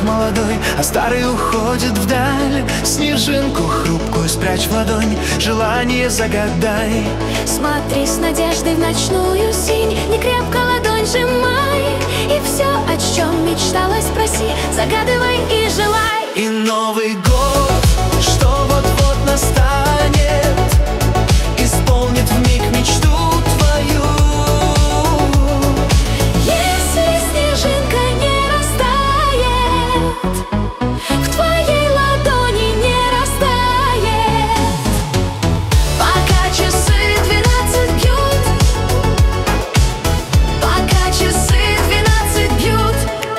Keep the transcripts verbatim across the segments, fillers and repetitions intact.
молодой, а старый уходит вдаль. Снежинку хрупкую спрячь в ладонь, желание загадай. Смотри с надеждой в ночную синь, не крепко ладонь сжимай, и все, о чем мечталось, проси, загадывай и желай. И Новый год, что вот-вот настанет, исполнит вмиг мечту твою. Если снежинка не растает, в твоей ладони не растает, пока часы двенадцать бьют, пока часы двенадцать бьют.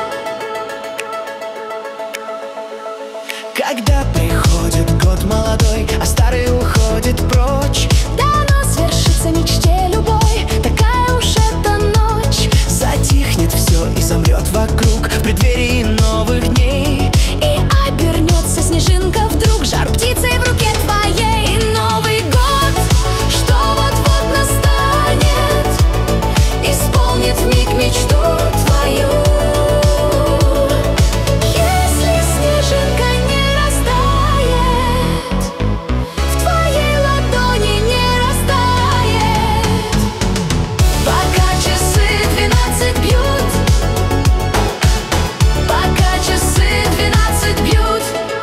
Когда приходит год молодой, а старый уходит прочь, Дано свершится мечте любой, такая уж эта ночь. затихнет все и замрет вокруг в преддверии новых дней. И обернется снежинка вдруг жар птицей в руке твоей. И Новый год, что вот-вот настанет, исполнит вмиг мечту твою. Если снежинка не растает, в твоей ладони не растает, пока часы двенадцать бьют, пока часы двенадцать бьют.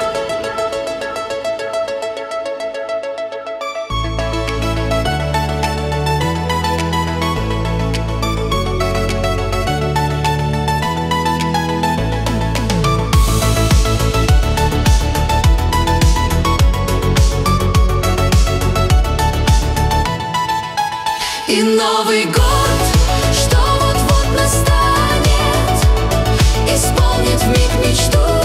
И Новый год, что вот-вот настанет, исполнит вмиг мечту